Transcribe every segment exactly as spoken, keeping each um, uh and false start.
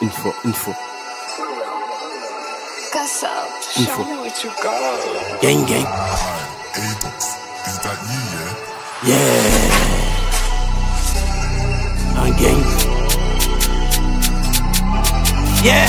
une fois, une fois. Cause up, Une show fois. me what you got. Gang, gang. Adox, is that you, Yeah. Un gang. Yeah.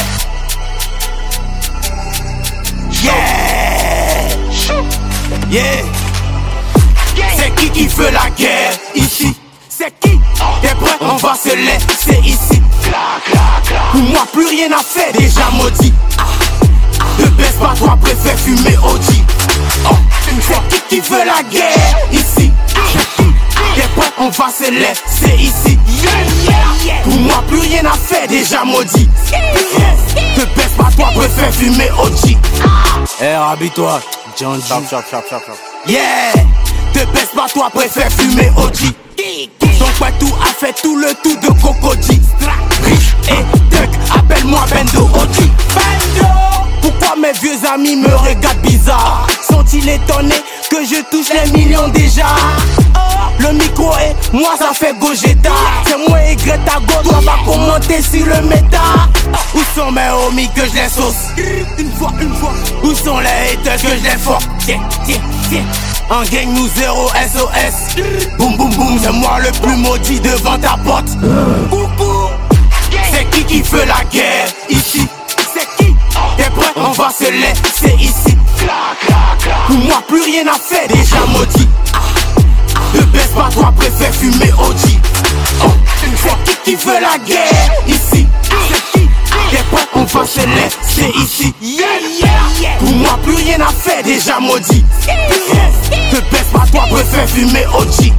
Yeah. Yeah. C'est qui qui veut la guerre ici? C'est qui? T'es prêt? On va se laisser ici. Pour moi plus rien à faire, déjà maudit. Ne baisse pas, toi préfère fumer O G. Oh, c'est qui qui veut la guerre ici? T'es prêt? On va se laisser ici. Pour moi plus rien à faire, déjà maudit. Ne baisse pas, toi préfère fumer O G. Eh, rabis-toi, John G. Chop, chop, chop, chop, chop. Yeah, te baisse pas, toi préfère fumer O G. Donc ouais, tout a fait tout le tout de Cocody. Rich et Duck, appelle-moi Bendo O G. Bendo! Pourquoi mes vieux amis me regardent bizarre? Sont-ils étonnés que je touche les millions déjà? Le micro et moi ça fait Gogeta. C'est moi et Greta Go, toi va commenter sur le méta. Où sont mes homies que je les sauce? Une fois, une fois. Où sont les haters que je les force? Tiens, tiens, tiens. En gang nous zéro S O S. Boum boum boum, c'est moi le plus maudit devant ta porte. Coucou. C'est qui qui veut la guerre ici? C'est qui? T'es prêt? On va se laisser ici. Pour moi plus rien à faire, déjà maudit. Ne baisse pas, toi préfère fumer O G. Oh, c'est qui qui veut la guerre ici? C'est qui? T'es prêt? On va se laisser ici. Pour moi plus rien à faire, déjà maudit. Ne baisse pas, toi préfère fumer O G.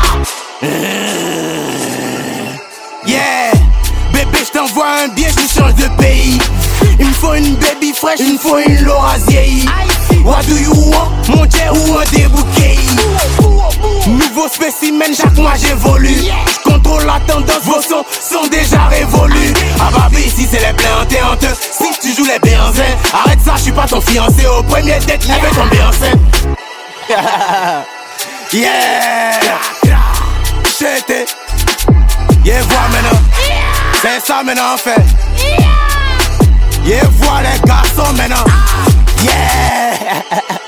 Yeah, bébé j't'envoie un billet, je change de pays. Il me faut une baby fraîche, il me faut une Laura vieillie. What do you want? Mon jet ou un débouquet? Nouveau spécimen, chaque mois j'évolue. J'contrôle la tendance, vos sons sont déjà révolus. Ah baby, ici c'est les plaies hantes. Si tu joues les béanzins, arrête ça, j'suis pas ton fiancé. Au premier date, elle veut tomber enceinte. Yeah, j'étais. Yeah, vois maintenant. C'est ça maintenant en fait. Yeah, vois les garçons maintenant. Yeah.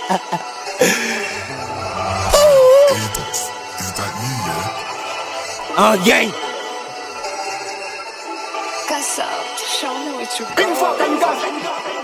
Adox, is that you, Un gang. Cause up, show me what you Une fois, got. une fois.